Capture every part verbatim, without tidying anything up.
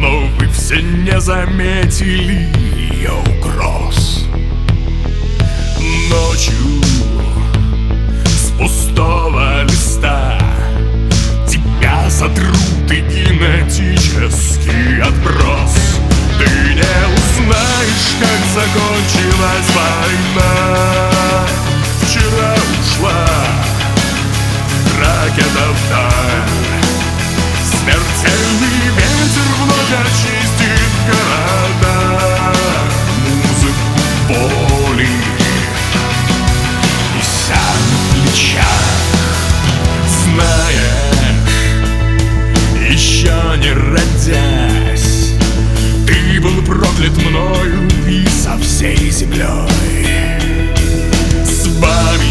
но вы все не заметили ее угроз. Ночью с пустого листа тебя сотрут и генетический отброс. Ты не узнаешь, как закончилась война. Вчера ушла ракета вдаль, смертельный ветер вновь очистит города. Музыку боли неся на плечах, знаешь, еще не родясь, ты был проклят мною и со всей землей. С вами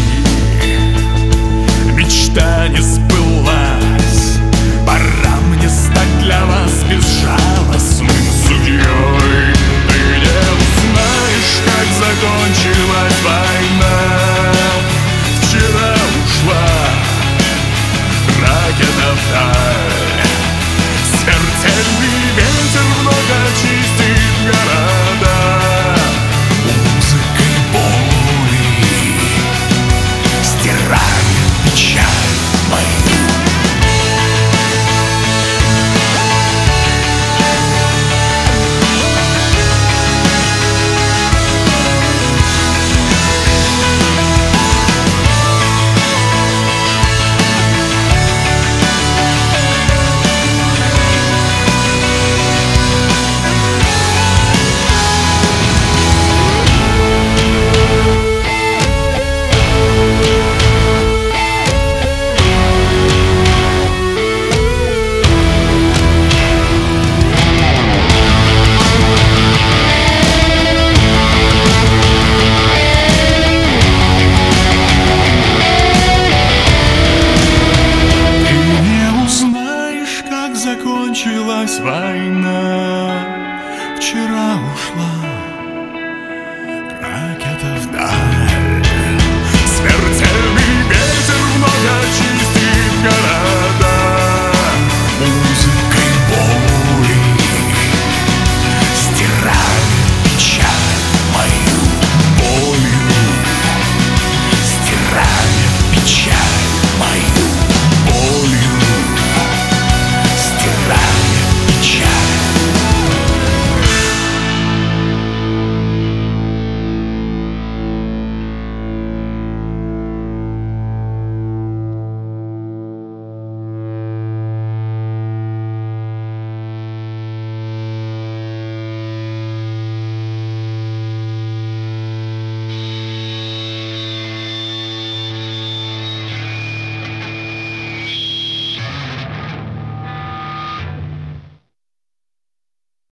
мечта не сбылась, пора мне стать для вас безжалостным судьей. Ты не узнаешь, как закончилась война. Вчера ушла ракета вдаль, смертельный ветер вновь очистит города. Музыкой боли стирает печаль мою. Закончилась война, вчера ушла